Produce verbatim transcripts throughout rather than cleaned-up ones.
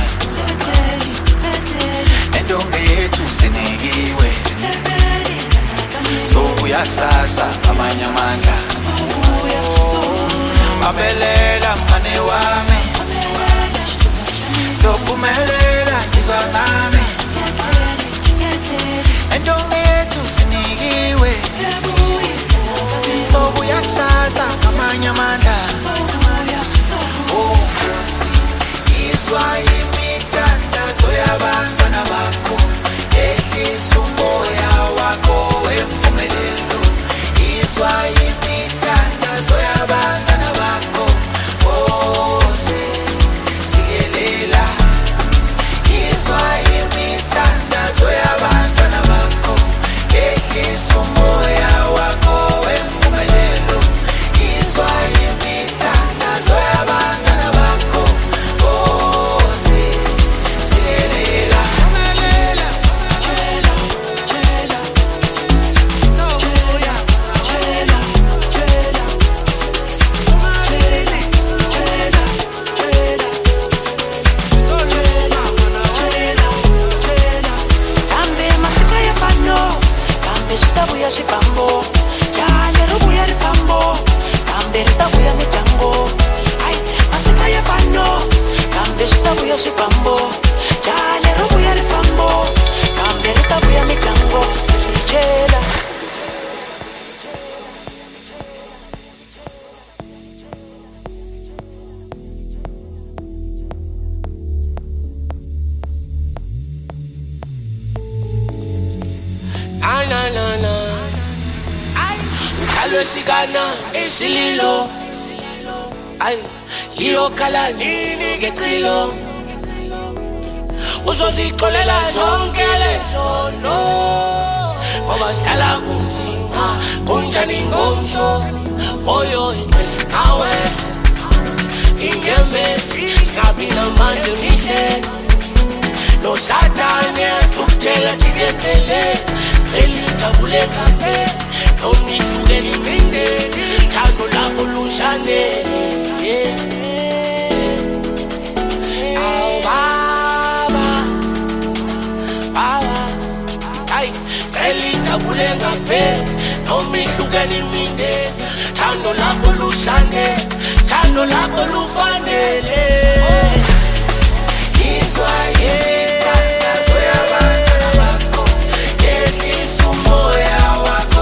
endonge yethu sinekiwe so kuyakusasa amanye amandla babelela mngane wami so kumelela ngizwa ngami endonge yethu sinekiwe so kuyakusasa amanye amandla oh izwa imithandazo yabantwana bakho ehlisa umoya wakho wempumelelo izwa imithandazo yabantwana bakho wose sikelela izwa imithandazo yabantwana bakho ehlisa umoya wakho wempumelelo izwa imithandazo yabantwana bakho wose sikelela Shibambo, jale rubuya rifambo, kambe ritabuya mijango. Ay, masika ya fano, kambe ritabuya shibambo, jale rubuya rifambo, kambe ritabuya mijango. Chela. Na na na na. Shigana esililo ay liyo kala nini ngeqilo uzozikolela zonke lezono ngoba sihlala kunzima kunjani ngomso moyo nawe ingemesi singabina manje mihle no satani asukutela jikefele sicela ijabule kape Only fugeli minde, tano la polushane. Au baba, baba, ay, eli tabule ngape. Only fugeli minde, tano la polushane, tano la polufanele. Israel, tano ya bana bako, yesi sumoya wako.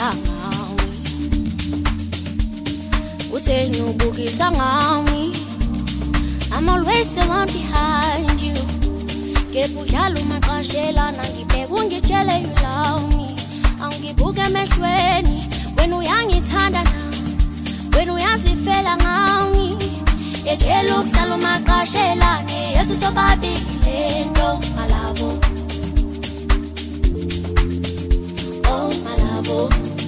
ngawe utheni ubukisa ngami. I'm always the one behind you. Ngibudlala umaqashelana ngibheka ungitshele you love me. Angibuke emehlweni wena uyangithanda na, wena uyazifela ngami. Yekela ukudlala umaqashelane yethi sobabili lento malabo. Oh malabo,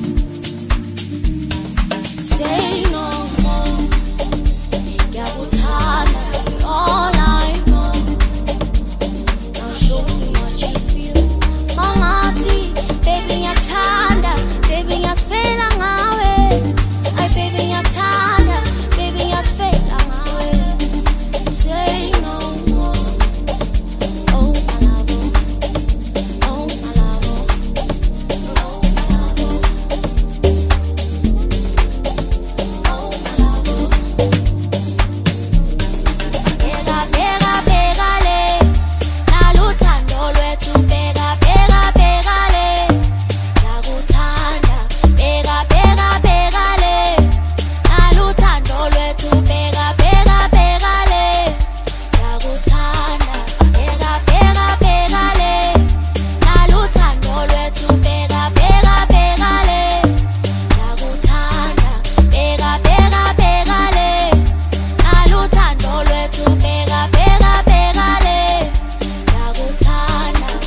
say no more. Yabuthanda all I know. Now show me what you feel. Mamazi, baby ngiyathanda, baby ngiyasifela ngawe. Ay baby ngiyathanda, baby ngiyasifela ngawe. Say no more. Oh my love, oh my love, oh my love, oh my love. Pega, pega, pegale, naluthando lwethu. Pega, pega, pegale, yakuthanda. Pega, pega, pegale, naluthando lwethu. Pega, pega, pegale, yakuthanda. Pega, pega, pegale, naluthando lwethu. Pega, pega, pegale, yakuthanda. Pega, pega, pegale, naluthando lwethu. Pega, pega, pegale, yakuthanda.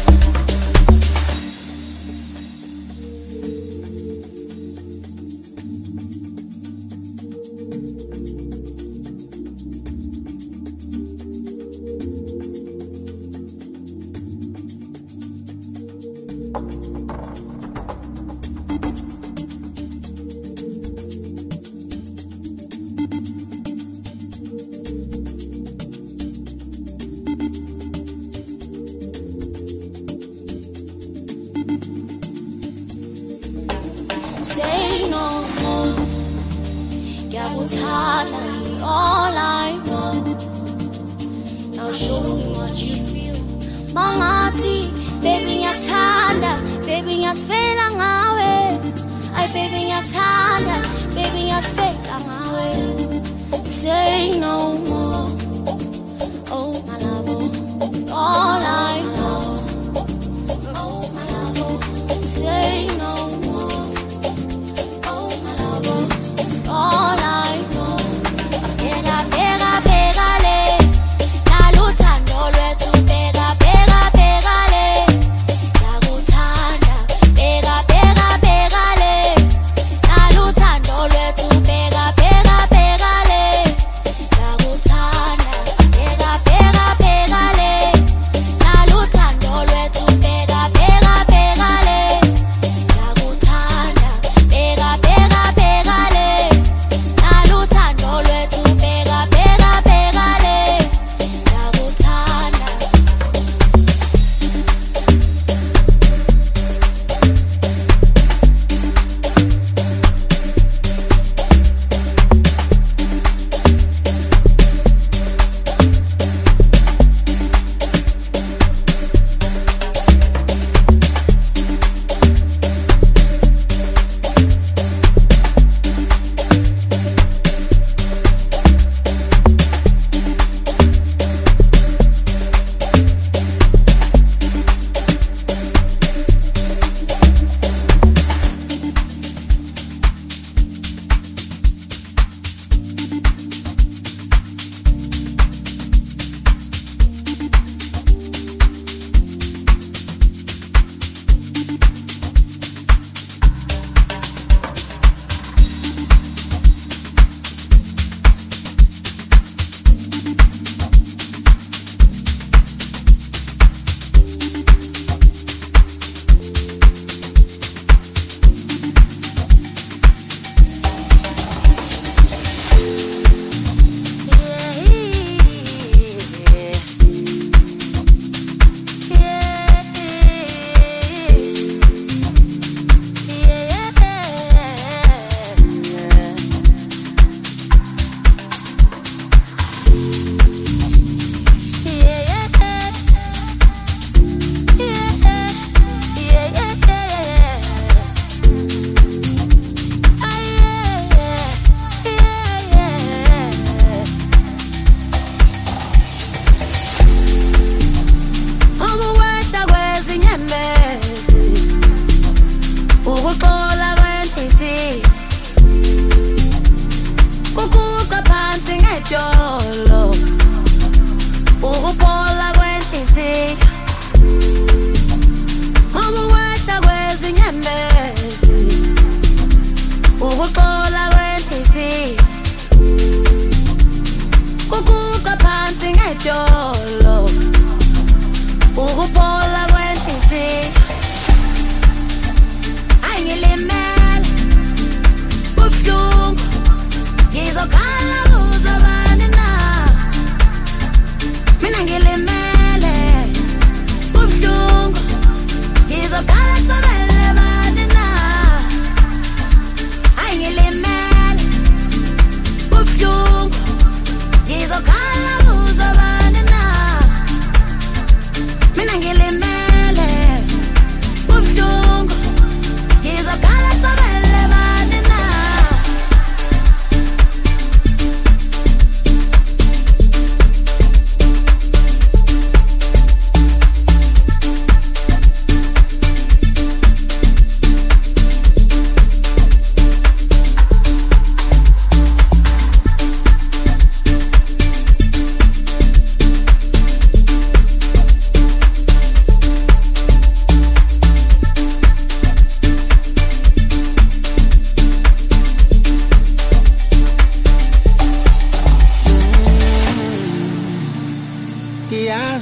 Say no more. Yabuthanda, all I know. Now show me what you feel. Mamazi, baby ngiyathanda, baby ngiyasifela ngawe. Ay baby ngiyathanda, baby ngiyasifela ngawe. Say no more. Oh my love, all I know. Oh my love, say no more. Oh my love, all I know. Pega, pega, pegale, naluthando lwethu. Pega, pega, pegale, yakuthanda. Pega, pega, pegale, naluthando lwethu. Pega, pega, pegale, yakuthanda. Pega, pega, pegale,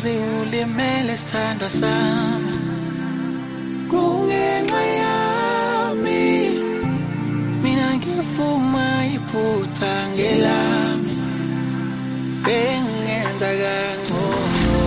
Yazi ulimele sithandwa sami kungenxa yami mina ngifuma iphutha ngelami bengenza kangcono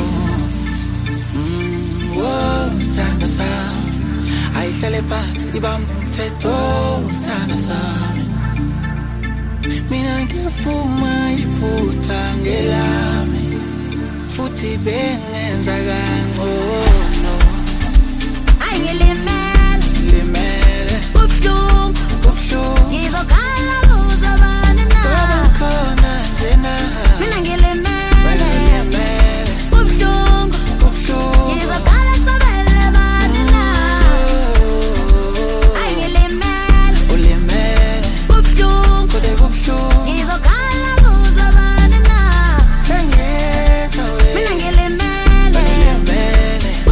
mm oh sithandwa sami ayihlale phansi ibamba umthetho sithandwa sami mina ngifuma iphutha ngelami futhi bengenza kangcono Angilimele limele Bubuhlungu kubuhlungu ngizokhala kuzobani na ngoba khona njena mina ngilimele limele Bubuhlungu kubuhlungu ngizokhala sobele bani na Angilimele ulimele Bubuhlungu kodwa kubuhlungu ngizokhala kuzobani na sengiyezwa mina wena ngilimele limele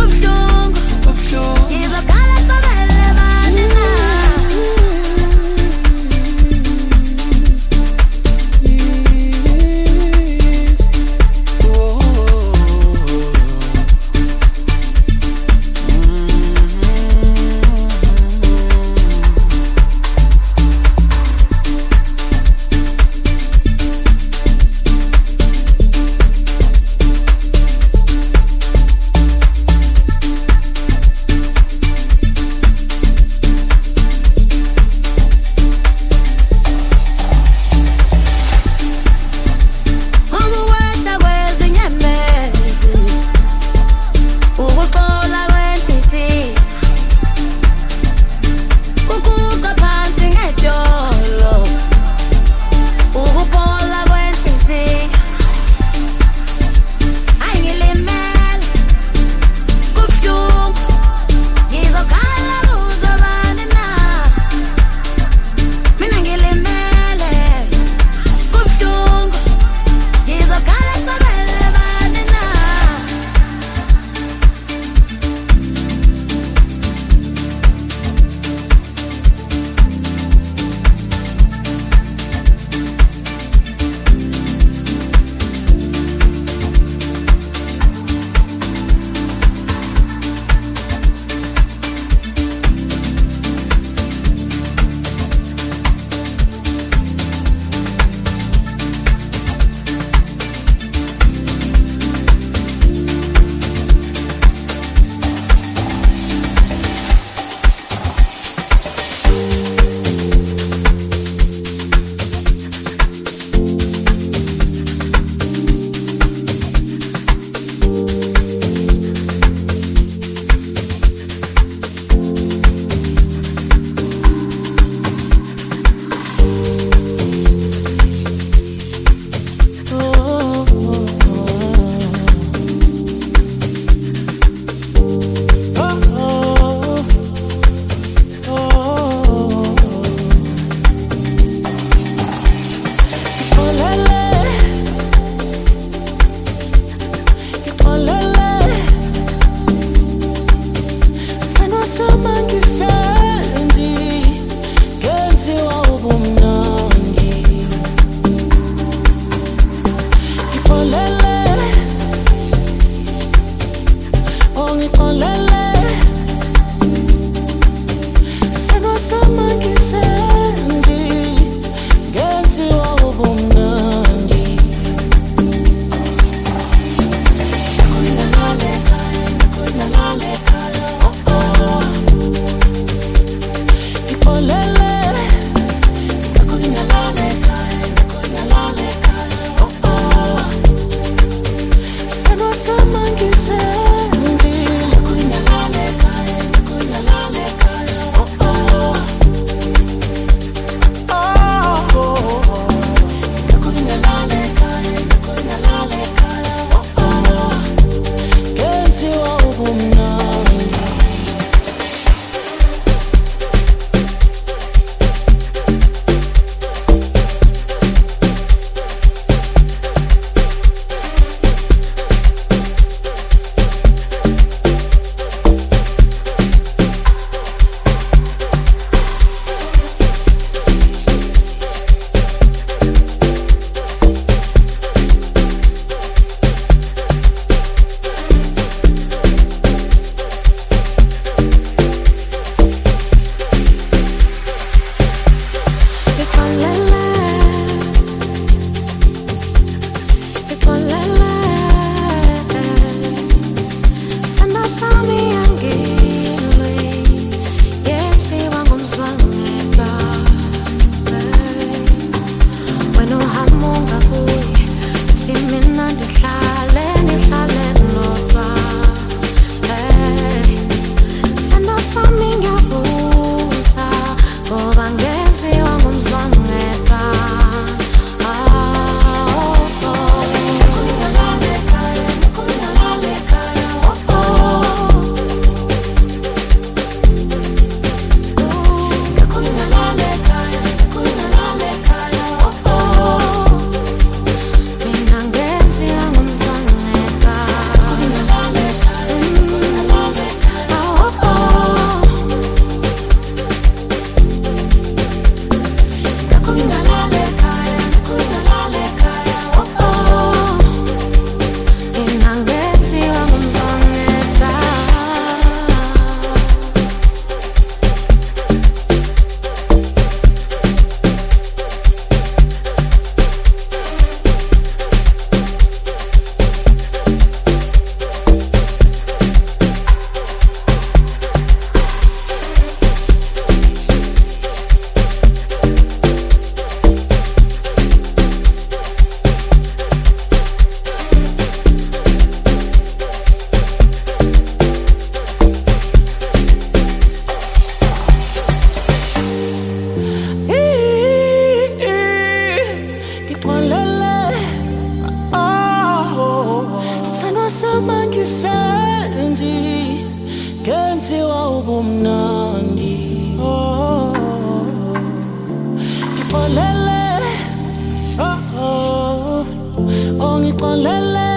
ongixolele, oh oh, ongixolele,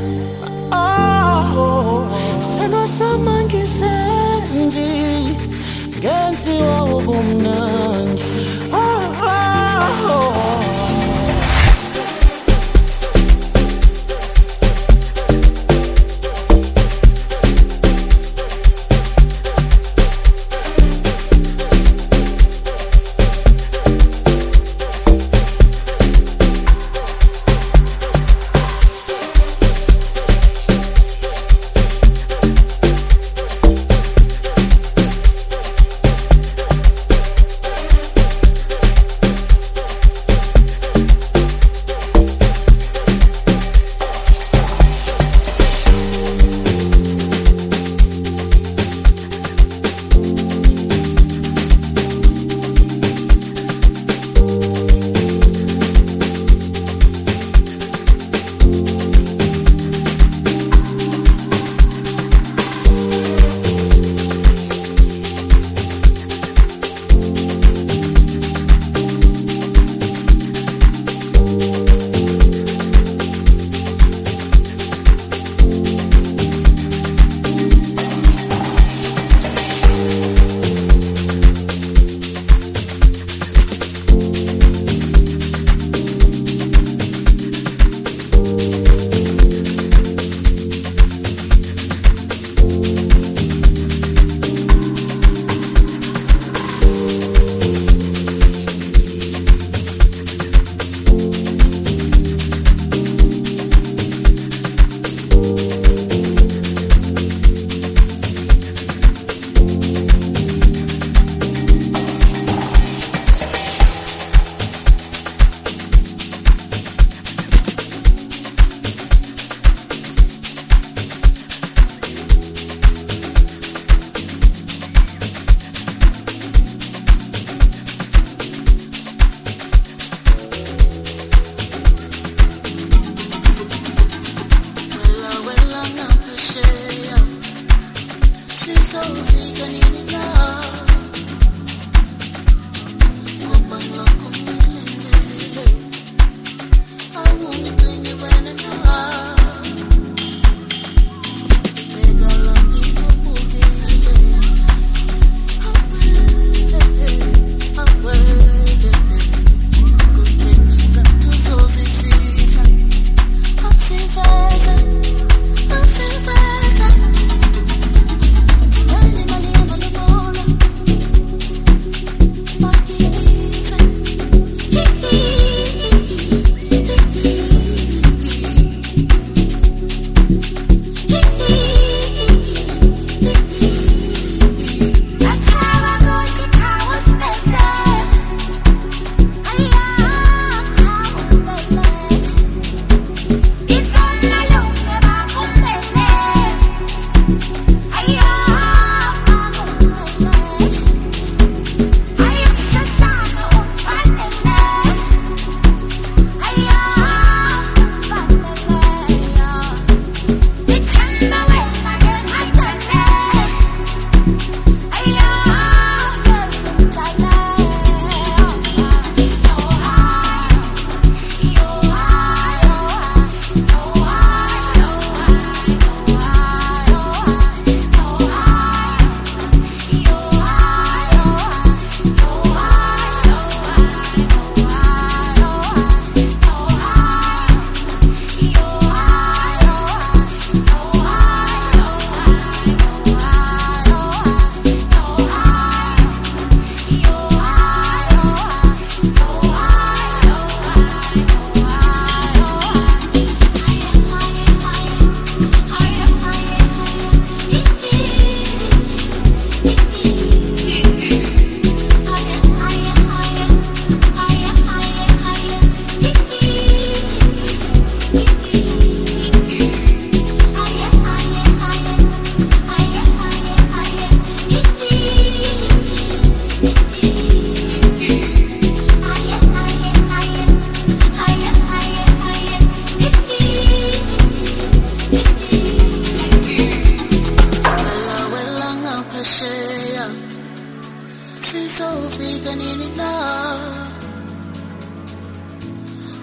oh, seno samangisenzi, ngenziwa ubumnandi, oh oh.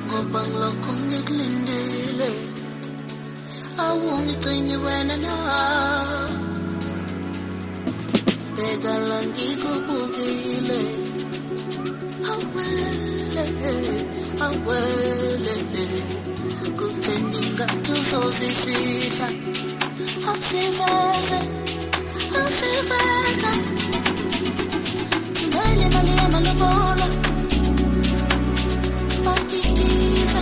ngoba ngilokhu ngikulindele awungigcini wena na beka la ngikubukile awele awele kutheni ngathi uzozifihla awusiveze awusiveze thimele imali yamalobolo bakikiza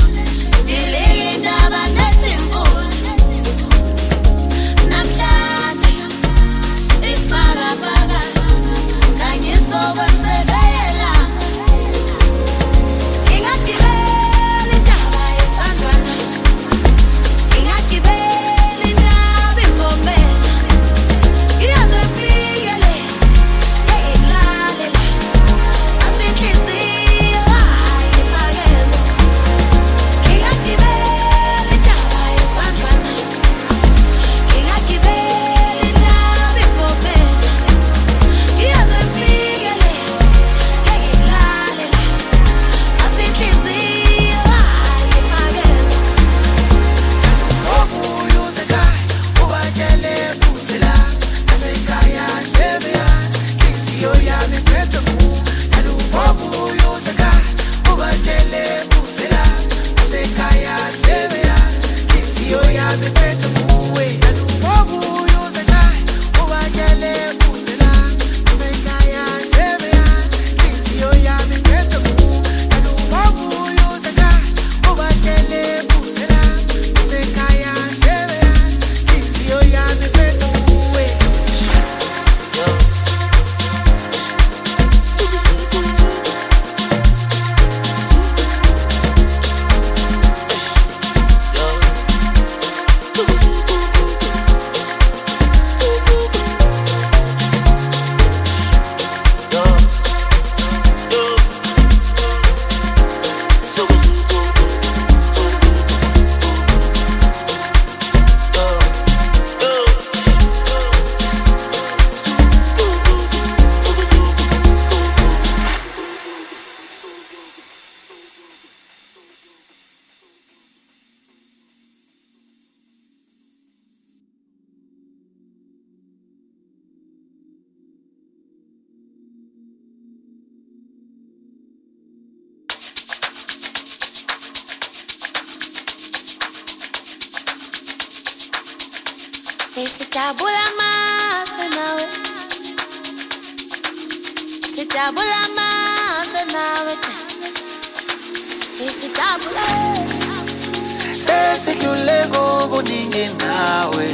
Namhlanje Sitabula mase nawe Sitabula mase nawe Sitabula Sesidluleko kuningi nawe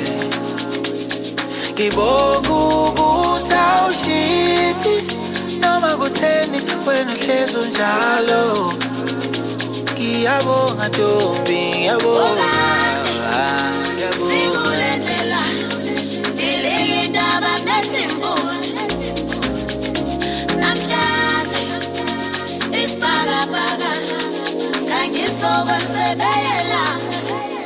Ngibonga ukuthi awushithi noma kutheni wena uhlezi unjalo Ngiyabonga Ntombi ngiyabonga Sikulendlela Diligidaba nesimvula Namhlanje Isibhakabhaka Sikangisokwe msebeyelanga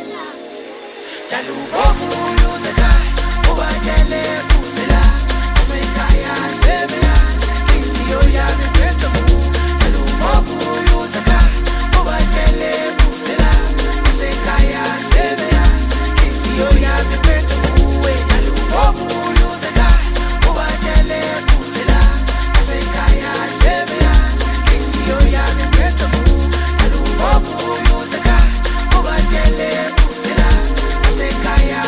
Dalubokuluza kai ubatshele uzela Asekhaya sebeyazi Inhliziyo yami iphethe mu Dalubokuluza kai ubatshele uzela Asekhaya sebeyazi Inhliziyo yami iphethe mu Dalubokuluza kai ubatshele uzela Asekhaya sebeyazi Inhliziyo yami iphethe mu Dalubokuluza kai ubatshele uzela Asekhaya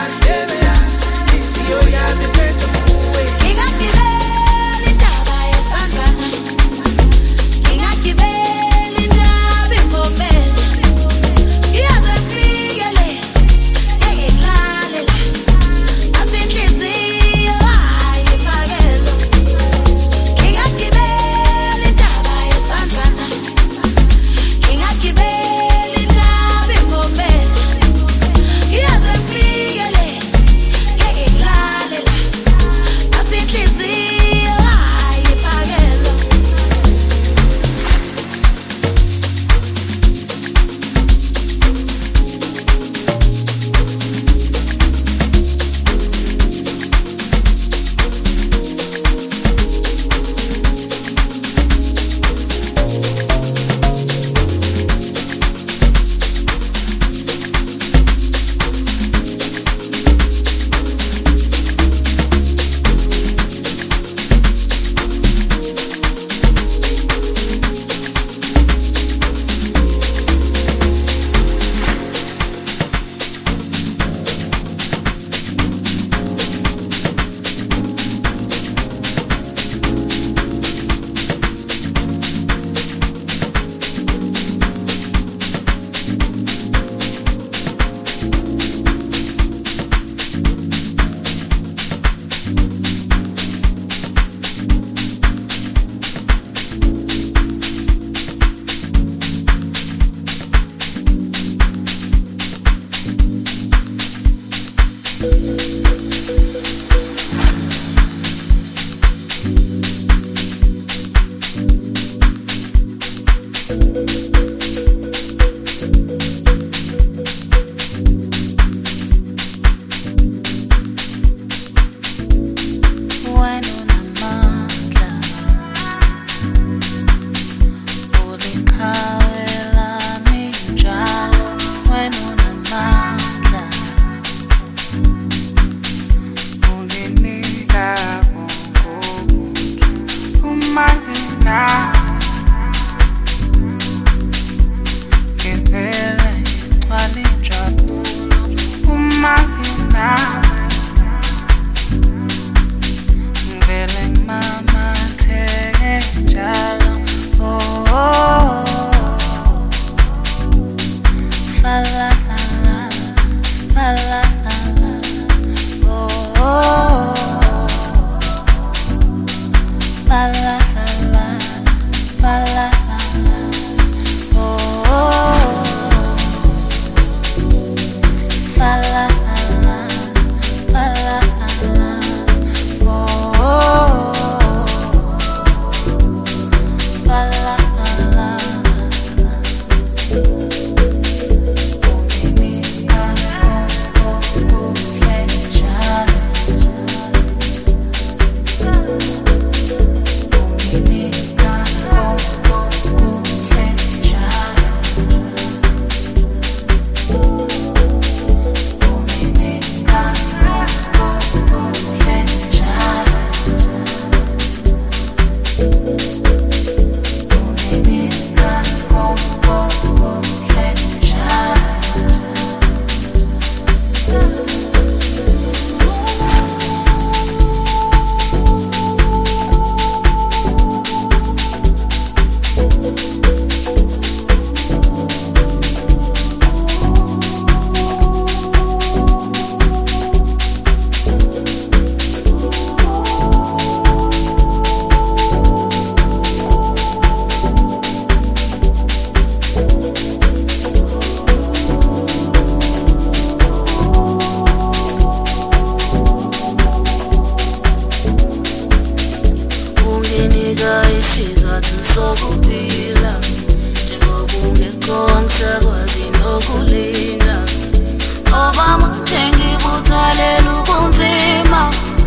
isizathu sokuphila njengoba ungekho angisakwazi nokulinda obama njengibuthwalela ubunzima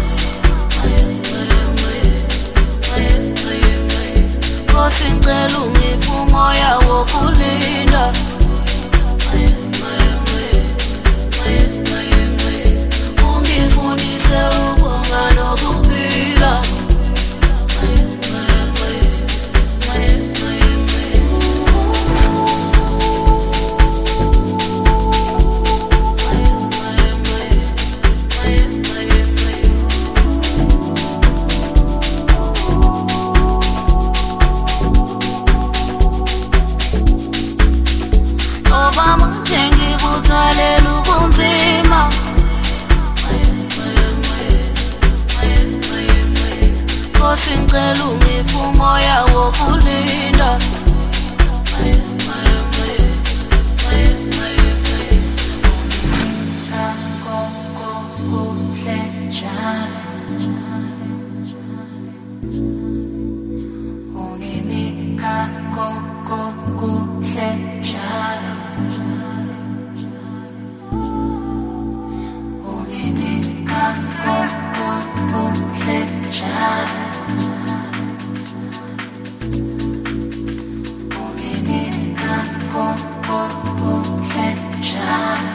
Nkosi ngicela ungiphe umoya wokulinda ungifundise ukonga nokuphila Obama njengibuthwalela ubunzima Nkosi ngicela ungiphe umoya wokulinda Unginika koko kuhle njalo Unginika koko kuhle njalo Unginika koko kuhle njalo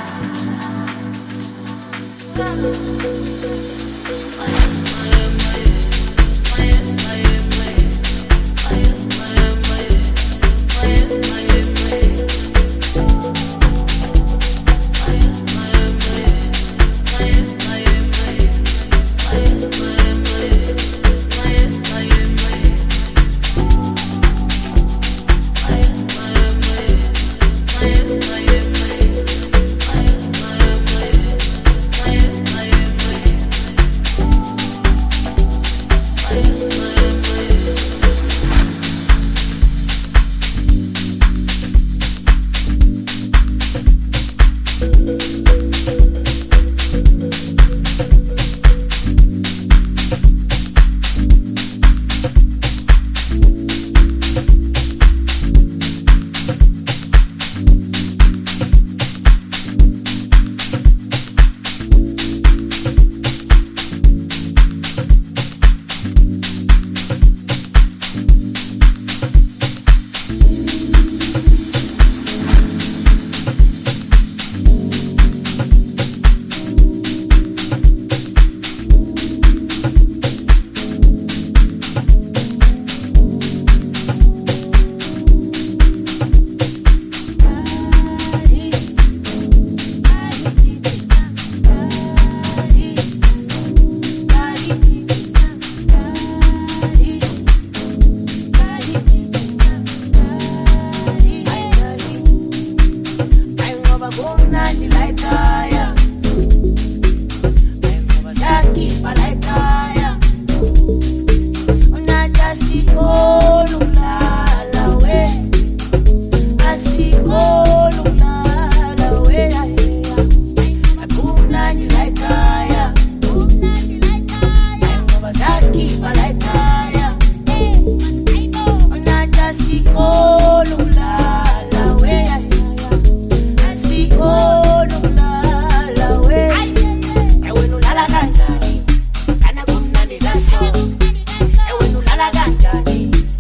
Ewe nulala kanjani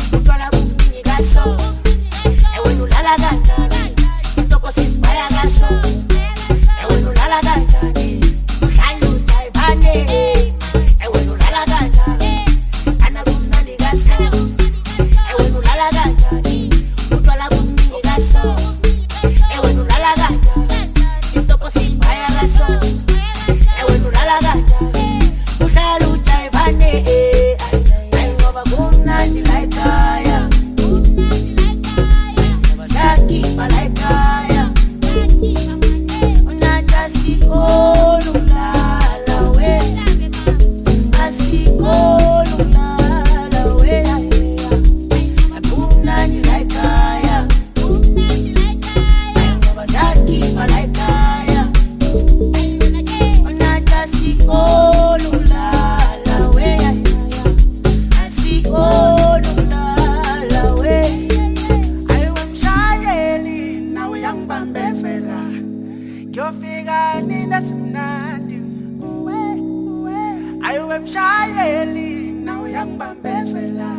sela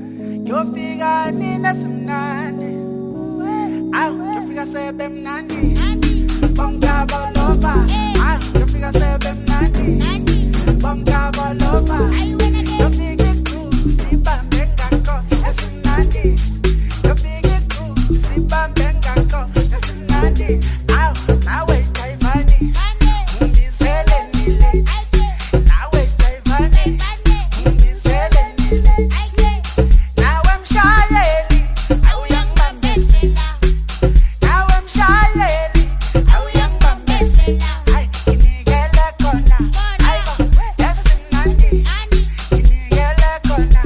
yofika nina simnandi awu yofika sebe mnandi bongaba loba awu yofika sebe mnandi bongaba loba yofika ku sibambe ngakho esimnandi yofika ku sibambe ngakho esimnandi awu nawe Tayvani ungizele nile nawe Tayvani ungizele nile nawe mshayeli awuyangibambezela nawe mshayeli awuyangibambezela hayi inikele khona hayi esimnandi inikele khona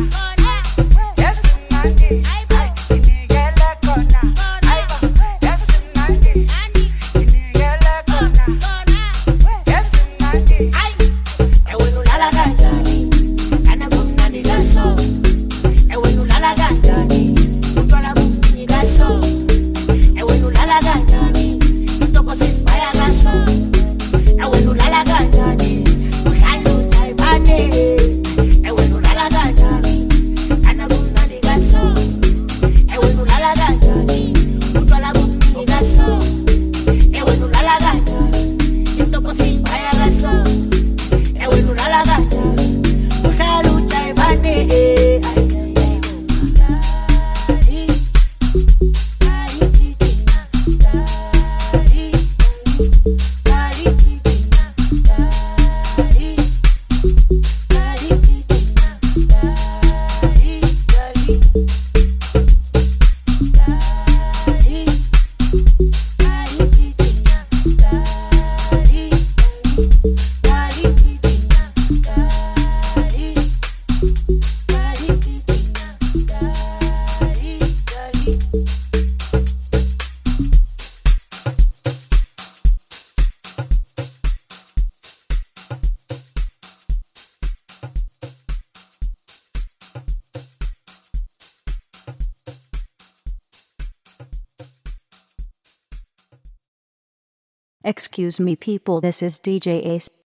esimnandi hayi inikele khona hayi esimnandi inikele khona esimnandi ewe ulala kanjani kana kumnandi kaso ewe ulala kanjani uthola kumnandi kaso ewe ulala kanjani isitoko sisibaya kaso ewe ulala kanjani uhlala uJayivane ewe ulala kanjani kana kumnandi kaso ewe ulala kanjani uthola kumnandi kaso ewe ulala kanjani isitoko sisibaya kaso ewe ulala kanjani uhlala uJayivane Excuse me people, this is D J Ace.